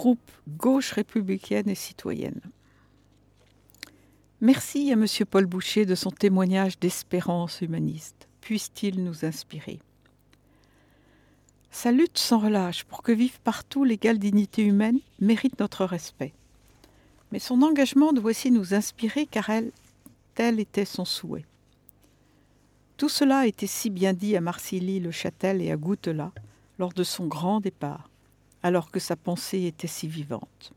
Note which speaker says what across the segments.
Speaker 1: groupe Gauche républicaine et citoyenne. Merci à M. Paul Boucher de son témoignage d'espérance humaniste. Puisse-t-il nous inspirer. Sa lutte sans relâche pour que vive partout l'égale dignité humaine mérite notre respect. Mais son engagement doit aussi nous inspirer car tel était son souhait. Tout cela a été si bien dit à Marcilly-le-Châtel et à Goutelat lors de son grand départ, alors que sa pensée était si vivante.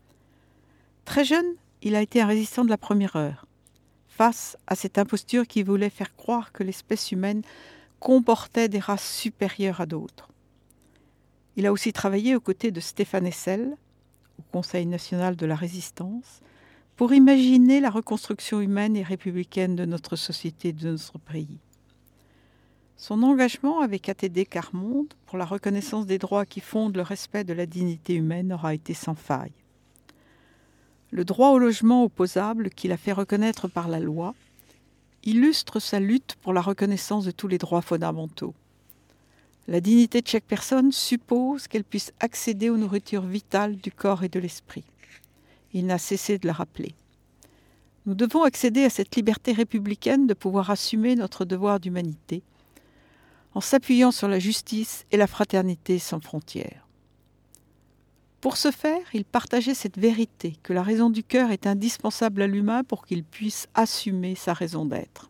Speaker 1: Très jeune, il a été un résistant de la première heure, face à cette imposture qui voulait faire croire que l'espèce humaine comportait des races supérieures à d'autres. Il a aussi travaillé aux côtés de Stéphane Hessel, au Conseil national de la résistance, pour imaginer la reconstruction humaine et républicaine de notre société et de notre pays. Son engagement avec ATD Quart-Monde pour la reconnaissance des droits qui fondent le respect de la dignité humaine aura été sans faille. Le droit au logement opposable qu'il a fait reconnaître par la loi illustre sa lutte pour la reconnaissance de tous les droits fondamentaux. La dignité de chaque personne suppose qu'elle puisse accéder aux nourritures vitales du corps et de l'esprit. Il n'a cessé de le rappeler. Nous devons accéder à cette liberté républicaine de pouvoir assumer notre devoir d'humanité en s'appuyant sur la justice et la fraternité sans frontières. Pour ce faire, il partageait cette vérité que la raison du cœur est indispensable à l'humain pour qu'il puisse assumer sa raison d'être.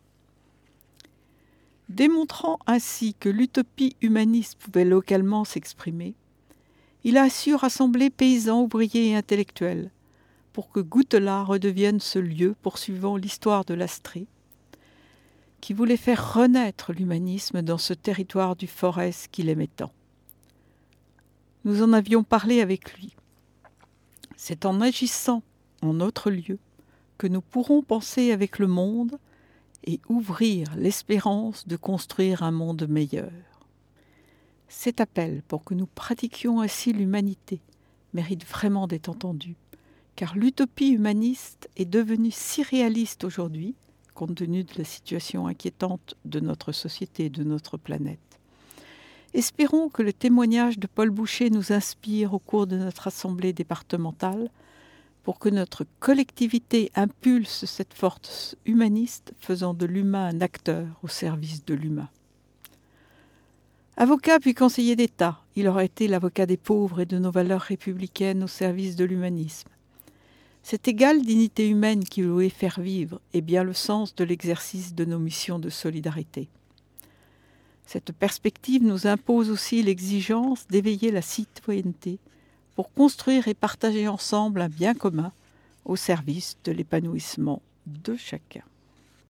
Speaker 1: Démontrant ainsi que l'utopie humaniste pouvait localement s'exprimer, il a su rassembler paysans, ouvriers et intellectuels pour que Goutelat redevienne ce lieu poursuivant l'histoire de l'Astrée, qui voulait faire renaître l'humanisme dans ce territoire du Forez qu'il aimait tant. Nous en avions parlé avec lui. C'est en agissant en notre lieu que nous pourrons penser avec le monde et ouvrir l'espérance de construire un monde meilleur. Cet appel pour que nous pratiquions ainsi l'humanité mérite vraiment d'être entendu, car l'utopie humaniste est devenue si réaliste aujourd'hui, compte tenu de la situation inquiétante de notre société et de notre planète. Espérons que le témoignage de Paul Boucher nous inspire au cours de notre assemblée départementale pour que notre collectivité impulse cette force humaniste faisant de l'humain un acteur au service de l'humain. Avocat puis conseiller d'État, il aura été l'avocat des pauvres et de nos valeurs républicaines au service de l'humanisme. Cette égale dignité humaine qu'il voulait faire vivre est bien le sens de l'exercice de nos missions de solidarité. Cette perspective nous impose aussi l'exigence d'éveiller la citoyenneté pour construire et partager ensemble un bien commun au service de l'épanouissement de chacun.